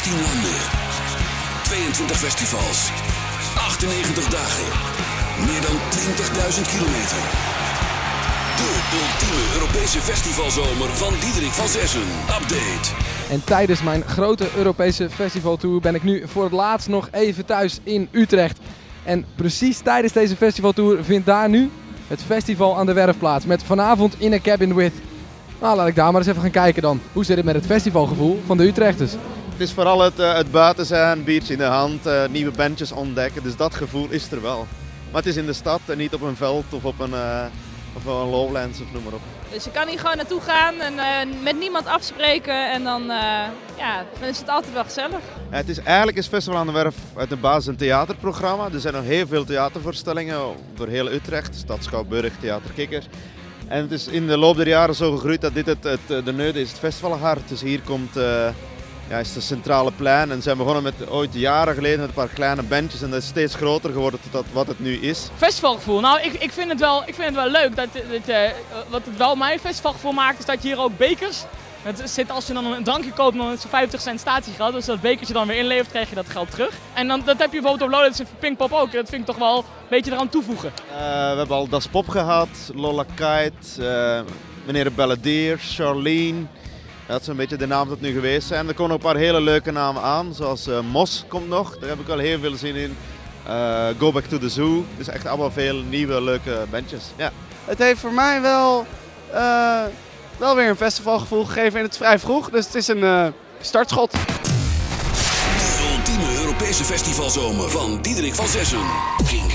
16 landen. 22 festivals. 98 dagen. Meer dan 20.000 kilometer. De ultieme Europese festivalzomer van Diederik van Zessen. Update. En tijdens mijn grote Europese festivaltour ben ik nu voor het laatst nog even thuis in Utrecht. En precies tijdens deze festivaltour vindt daar nu het festival aan de Werf plaats. Met vanavond In a Cabin With. Nou, laat ik daar maar eens even gaan kijken dan. Hoe zit het met het festivalgevoel van de Utrechters? Het is vooral het buiten zijn, biertje in de hand, nieuwe bandjes ontdekken. Dus dat gevoel is er wel. Maar het is in de stad en niet op een veld of op een lowlands of noem maar op. Dus je kan hier gewoon naartoe gaan en met niemand afspreken en dan is het altijd wel gezellig. Eigenlijk is Festival aan de Werf uit de basis een theaterprogramma. Er zijn nog heel veel theatervoorstellingen door heel Utrecht. Stad Schouwburg, Theater Kikker. En het is in de loop der jaren zo gegroeid dat dit de Neude is, het festivalhart. Dus hier komt is het centrale plein. En zijn begonnen met ooit jaren geleden met een paar kleine bandjes. En dat is steeds groter geworden tot wat het nu is. Festivalgevoel. Nou, ik vind het wel leuk. Wat het wel mijn festivalgevoel maakt is dat je hier ook bekers... Als je dan een drankje koopt, dan is het 50 cent statiegeld. Dus dat bekertje dan weer inlevert, krijg je dat geld terug. En dan, dat heb je bijvoorbeeld op Lowlands en Pinkpop ook. Dat vind ik toch wel een beetje eraan toevoegen. We hebben al Das Pop gehad, Lola Kite, meneer Belladier, Charlene. Dat is een beetje de namen dat nu geweest zijn. Er komen ook een paar hele leuke namen aan, zoals Mos komt nog. Daar heb ik wel heel veel zin in. Go Back to the Zoo. Dus echt allemaal veel nieuwe leuke bandjes. Ja. Het heeft voor mij wel weer een festivalgevoel gegeven in het vrij vroeg. Dus het is een startschot. De ultieme Europese festivalzomer van Diederik van Zessen.